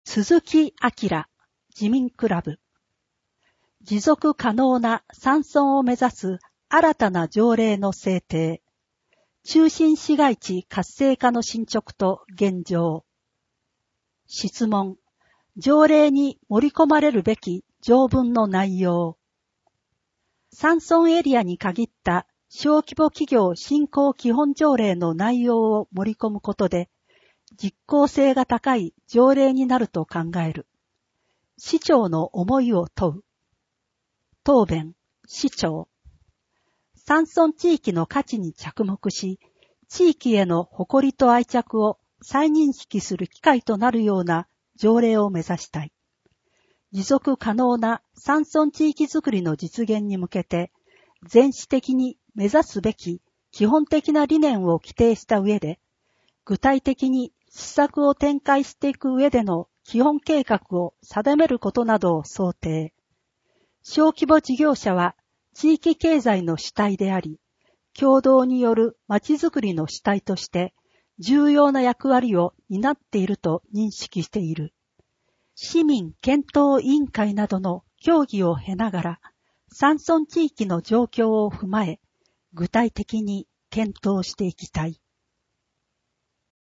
鈴木明自民クラブ。持続可能な山村を目指す新たな条例の制定。中心市街地活性化の進捗と現状。質問。条例に盛り込まれるべき条文の内容。山村エリアに限った小規模企業振興基本条例の内容を盛り込むことで、実効性が高い条例になると考える。市長の思いを問う。答弁、市長。山村地域の価値に着目し、地域への誇りと愛着を再認識する機会となるような条例を目指したい。持続可能な山村地域づくりの実現に向けて、全市的に目指すべき基本的な理念を規定した上で、具体的に施策を展開していく上での基本計画を定めることなどを想定。小規模事業者は地域経済の主体であり、共同によるまちづくりの主体として重要な役割を担っていると認識している。市民検討委員会などの協議を経ながら、山村地域の状況を踏まえ、具体的に検討していきたい。